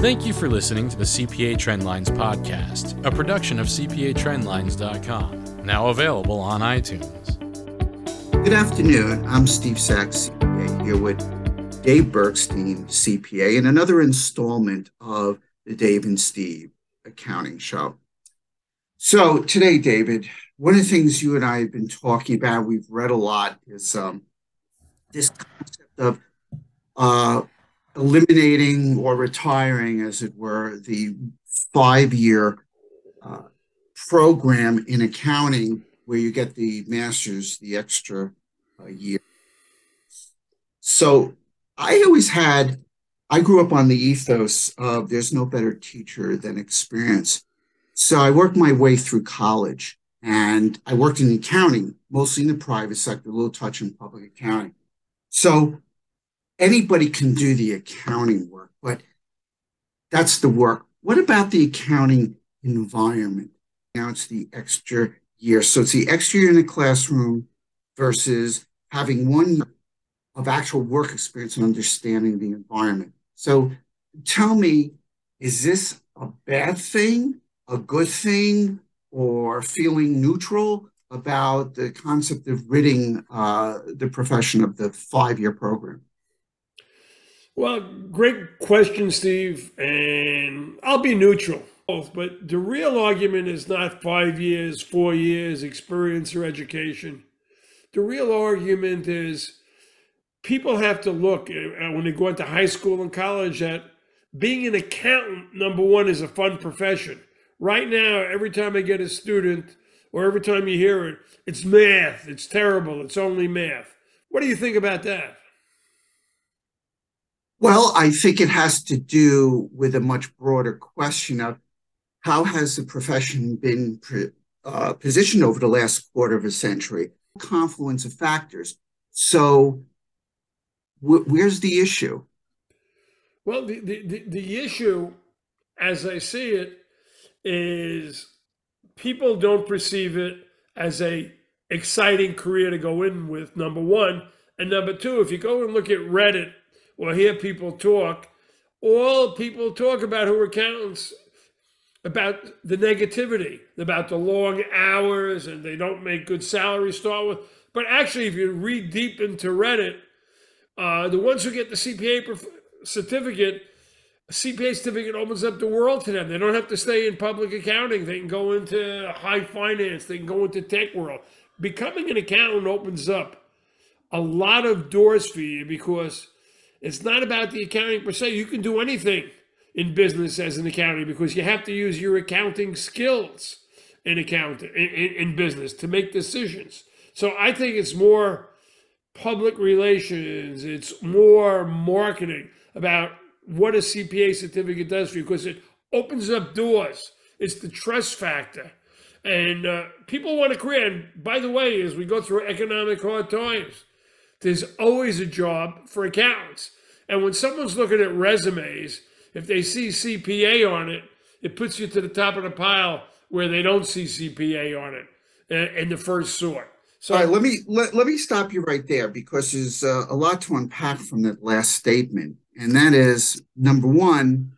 Thank you for listening to the CPA Trendlines podcast, a production of CPATrendlines.com, now available on iTunes. Good afternoon. I'm Steve Sachs, CPA, here with Dave Bergstein, CPA, in another installment of the Dave and Steve Accounting Show. So today, David, one of the things you and I have been talking about, we've read a lot, is this concept of eliminating or retiring, as it were, the 5-year program in accounting where you get the master's, the extra year. So I grew up on the ethos of there's no better teacher than experience. So I worked my way through college and I worked in accounting, mostly in the private sector, a little touch in public accounting. So anybody can do the accounting work, but that's the work. What about the accounting environment? Now it's the extra year. So it's the extra year in the classroom versus having 1 year of actual work experience and understanding the environment. So tell me, is this a bad thing, a good thing, or feeling neutral about the concept of ridding the profession of the 5-year program? Well, great question, Steve, and I'll be neutral. But the real argument is not 5 years, 4 years, experience or education. The real argument is people have to look when they go into high school and college at being an accountant, number one, is a fun profession. Right now, every time I get a student or every time you hear it, it's math, it's terrible, it's only math. What do you think about that? Well, I think it has to do with a much broader question of how has the profession been positioned over the last quarter of a century? Confluence of factors. So where's the issue? Well, the issue, as I see it, is people don't perceive it as a exciting career to go in with, number one. And number two, if you go and look at Reddit, or hear people talk, all people talk about who are accountants, about the negativity, about the long hours, and they don't make good salary to start with. But actually, if you read deep into Reddit, the ones who get the CPA certificate, a CPA certificate opens up the world to them. They don't have to stay in public accounting. They can go into high finance. They can go into tech world. Becoming an accountant opens up a lot of doors for you because it's not about the accounting per se. You can do anything in business as an accountant because you have to use your accounting skills in accounting, in business to make decisions. So I think it's more public relations. It's more marketing about what a CPA certificate does for you because it opens up doors. It's the trust factor. And people want a career. And by the way, as we go through economic hard times, there's always a job for accountants. And when someone's looking at resumes, if they see CPA on it, it puts you to the top of the pile where they don't see CPA on it in the first sort. So all right, let me stop you right there because there's a lot to unpack from that last statement. And that is, number one,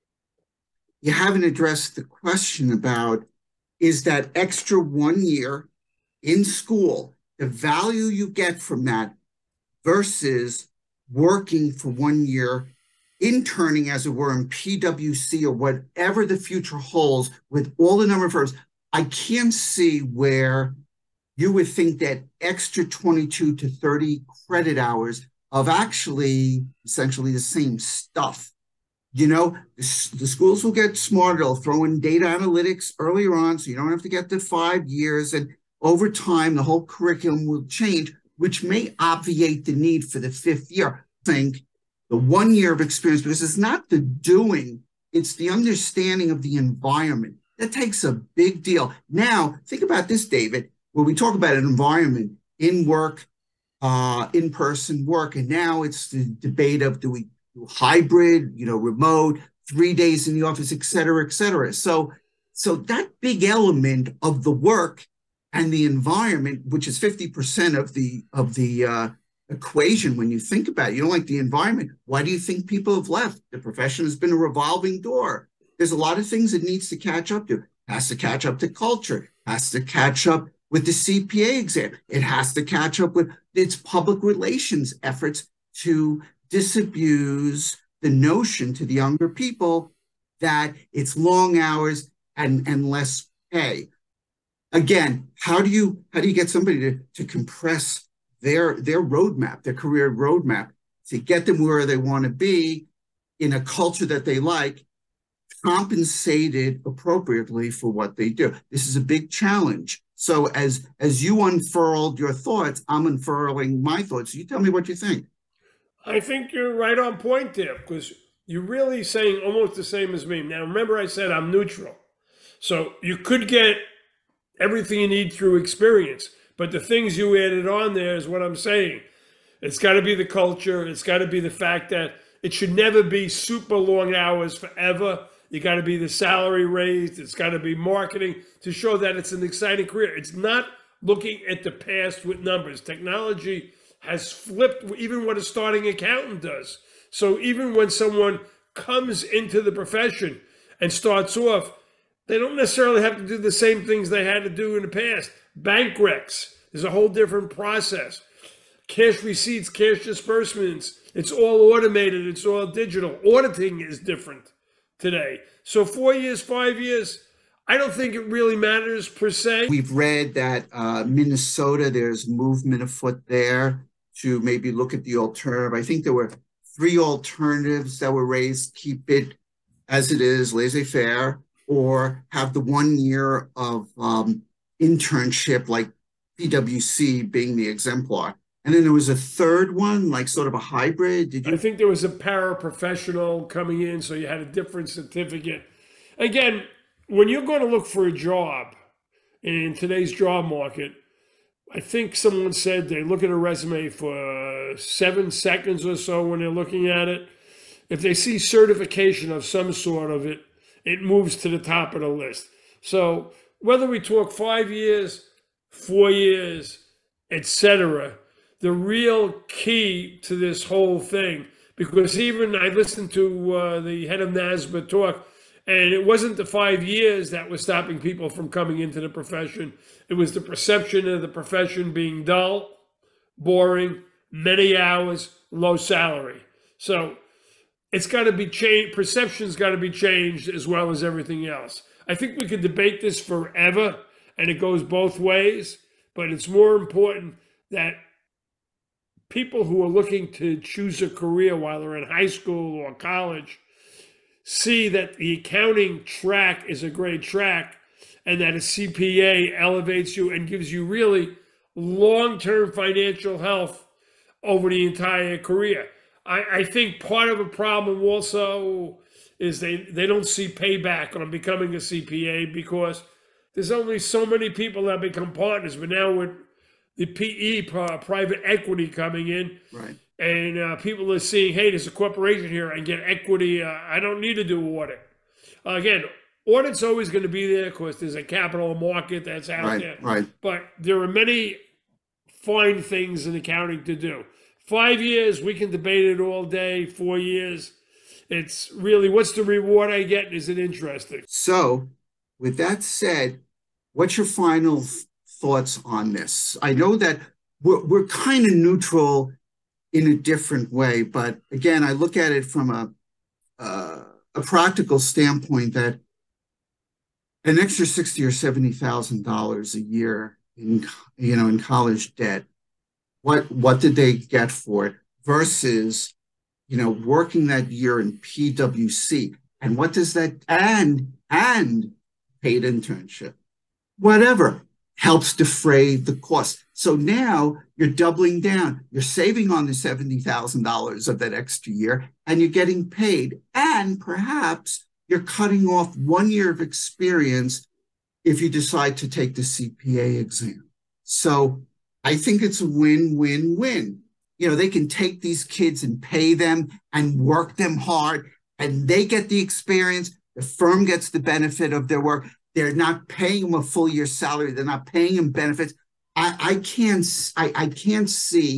you haven't addressed the question about is that extra 1 year in school, the value you get from that versus working for 1 year, interning, as it were, in PwC or whatever the future holds with all the number of firms. I can't see where you would think that extra 22 to 30 credit hours of actually essentially the same stuff. You know, the schools will get smarter. They'll throw in data analytics earlier on so you don't have to get to 5 years. And over time, the whole curriculum will change, which may obviate the need for the 5th year. I think the 1 year of experience, because it's not the doing, it's the understanding of the environment. That takes a big deal. Now, think about this, David, when we talk about an environment in work, in-person work, and now it's the debate of do we do hybrid, remote, 3 days in the office, et cetera, et cetera. So that big element of the work and the environment, which is 50% of the equation when you think about it. You don't like the environment. Why do you think people have left? The profession has been a revolving door. There's a lot of things it needs to catch up to. It has to catch up to culture, has to catch up with the CPA exam. It has to catch up with its public relations efforts to disabuse the notion to the younger people that it's long hours and less pay. Again, how do you get somebody to compress their roadmap, their career roadmap, to get them where they want to be in a culture that they like, compensated appropriately for what they do? This is a big challenge. So as you unfurled your thoughts, I'm unfurling my thoughts. You tell me what you think. I think you're right on point there, because you're really saying almost the same as me. Now, remember I said I'm neutral. So you could get everything you need through experience, but the things you added on there is what I'm saying. It's got to be the culture. It's got to be the fact that it should never be super long hours forever. You got to be the salary raised. It's got to be marketing to show that it's an exciting career. It's not looking at the past with numbers. Technology has flipped even what a starting accountant does. So even when someone comes into the profession and starts off, they don't necessarily have to do the same things they had to do in the past. Bank recs, there's a whole different process. Cash receipts, cash disbursements, it's all automated, it's all digital. Auditing is different today. So 4 years, 5 years, I don't think it really matters per se. We've read that Minnesota, there's movement afoot there to maybe look at the alternative. I think there were 3 alternatives that were raised: keep it as it is, laissez-faire, or have the 1 year of internship, like PwC being the exemplar. And then there was a third one, like sort of a hybrid. I think there was a paraprofessional coming in, so you had a different certificate. Again, when you're going to look for a job in today's job market, I think someone said they look at a resume for 7 seconds or so when they're looking at it. If they see certification of some sort of it, it moves to the top of the list. So whether we talk 5 years, 4 years, etc., the real key to this whole thing, because even I listened to the head of NASBA talk, and it wasn't the 5 years that was stopping people from coming into the profession. It was the perception of the profession being dull, boring, many hours, low salary. So it's got to be changed. Perception's got to be changed as well as everything else. I think we could debate this forever, and it goes both ways, but it's more important that people who are looking to choose a career while they're in high school or college see that the accounting track is a great track, and that a CPA elevates you and gives you really long-term financial health over the entire career. I think part of a problem also is they don't see payback on becoming a CPA, because there's only so many people that become partners. But now with the PE, private equity, coming in, Right. And people are seeing, hey, there's a corporation here, I can get equity. I don't need to do audit. Again, audit's always going to be there because there's a capital market that's out there. Right. But there are many fine things in accounting to do. 5 years, we can debate it all day. 4 years, it's really, what's the reward I get? Is it interesting? So with that said, what's your final thoughts on this? I know that we're kind of neutral in a different way, but again, I look at it from a practical standpoint, that an extra $60,000 or $70,000 a year in college debt, what did they get for it versus working that year in PwC, and what does that and paid internship, whatever helps defray the cost. So now you're doubling down. You're saving on the $70,000 of that extra year, and you're getting paid. And perhaps you're cutting off 1 year of experience if you decide to take the CPA exam. So I think it's a win-win-win. They can take these kids and pay them and work them hard, and they get the experience. The firm gets the benefit of their work. They're not paying them a full year's salary. They're not paying them benefits. I can't see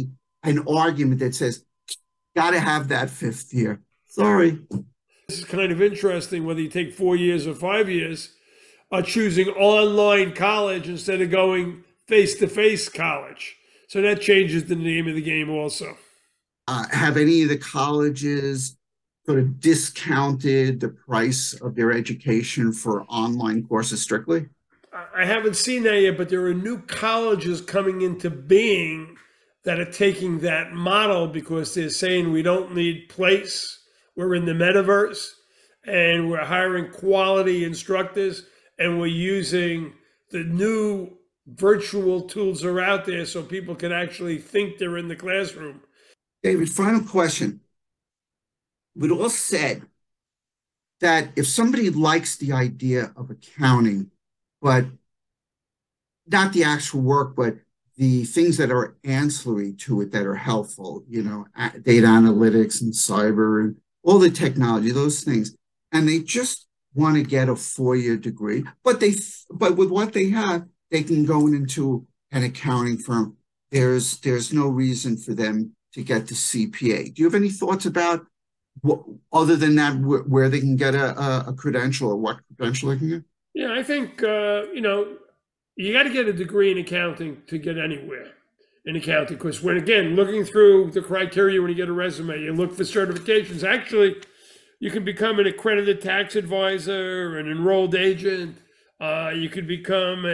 an argument that says, got to have that fifth year. Sorry. This is kind of interesting whether you take 4 years or 5 years, choosing online college instead of going face to face college. So that changes the name of the game also. Have any of the colleges sort of discounted the price of their education for online courses strictly? I haven't seen that yet, but there are new colleges coming into being that are taking that model because they're saying we don't need place. We're in the metaverse and we're hiring quality instructors and we're using the new virtual tools are out there so people can actually think they're in the classroom. David, final question. With all said, that if somebody likes the idea of accounting, but not the actual work, but the things that are ancillary to it that are helpful, data analytics and cyber and all the technology, those things, and they just want to get a 4-year degree, but with what they have, they can go into an accounting firm. There's no reason for them to get the CPA. Do you have any thoughts about other than that, where they can get a credential or what credential they can get? Yeah, I think, you got to get a degree in accounting to get anywhere in accounting. Because when, again, looking through the criteria when you get a resume, you look for certifications. Actually, you can become an accredited tax advisor, an enrolled agent. You could become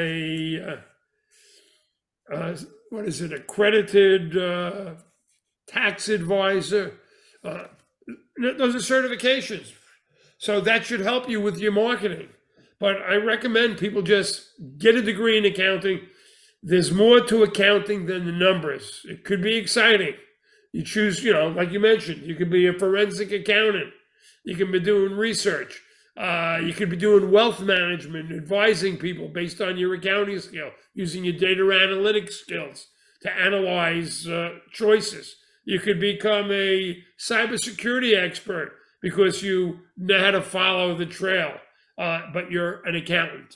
accredited tax advisor. Those are certifications. So that should help you with your marketing. But I recommend people just get a degree in accounting. There's more to accounting than the numbers. It could be exciting. You choose, like you mentioned, you could be a forensic accountant. You can be doing research. You could be doing wealth management, advising people based on your accounting skill, using your data analytics skills to analyze choices. You could become a cybersecurity expert because you know how to follow the trail. But you're an accountant.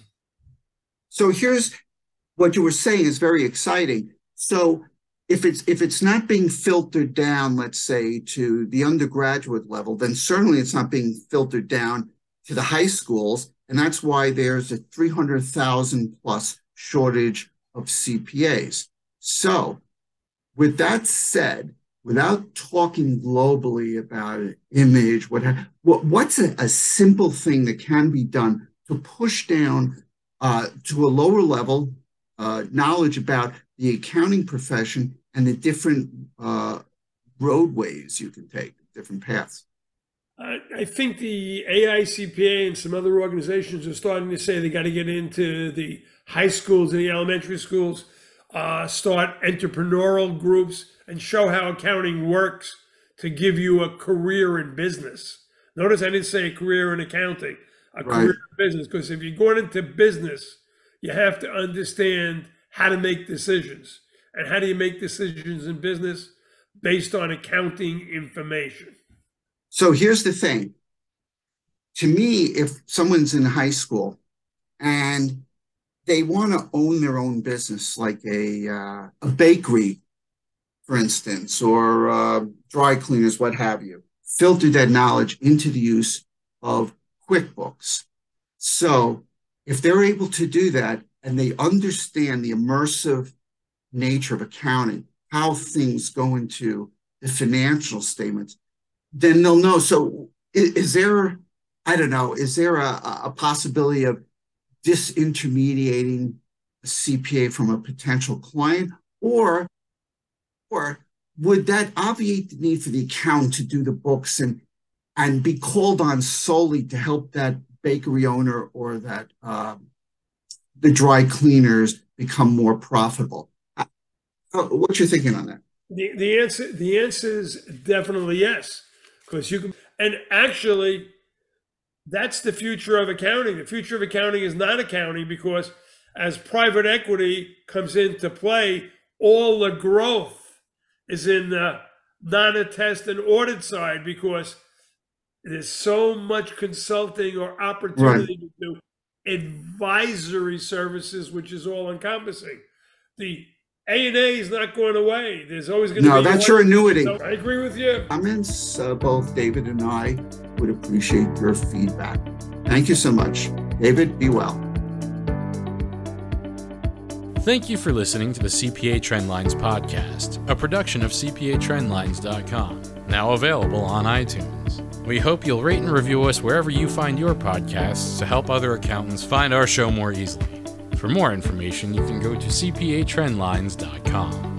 So here's what you were saying is very exciting. So if it's not being filtered down, let's say, to the undergraduate level, then certainly it's not being filtered down to the high schools. And that's why there's a 300,000 plus shortage of CPAs. So with that said, without talking globally about an image, what's a simple thing that can be done to push down to a lower level knowledge about the accounting profession and the different roadways you can take, different paths? I think the AICPA and some other organizations are starting to say they got to get into the high schools and the elementary schools, start entrepreneurial groups, and show how accounting works to give you a career in business. Notice I didn't say a career in accounting, career in business, because if you're going into business, you have to understand how to make decisions. And how do you make decisions in business? Based on accounting information. So here's the thing. To me, if someone's in high school and they want to own their own business, like a bakery, for instance, or dry cleaners, what have you, filter that knowledge into the use of QuickBooks. So if they're able to do that and they understand the immersive nature of accounting, how things go into the financial statements, then they'll know. So is there, I don't know, is there a possibility of disintermediating a CPA from a potential client, or would that obviate the need for the accountant to do the books and be called on solely to help that bakery owner or that the dry cleaners become more profitable? What's your thinking on that? The answer is definitely yes, because you can, and actually, that's the future of accounting. The future of accounting is not accounting, because as private equity comes into play, all the growth is in the non-attest and audit side, because there's so much consulting or opportunity to do advisory services, which is all encompassing. The A&A is not going away. There's always going to be. No, that's your annuity. So I agree with you. Comments, both David and I would appreciate your feedback. Thank you so much. David, be well. Thank you for listening to the CPA Trendlines podcast, a production of CPATrendlines.com, now available on iTunes. We hope you'll rate and review us wherever you find your podcasts to help other accountants find our show more easily. For more information, you can go to CPATrendlines.com.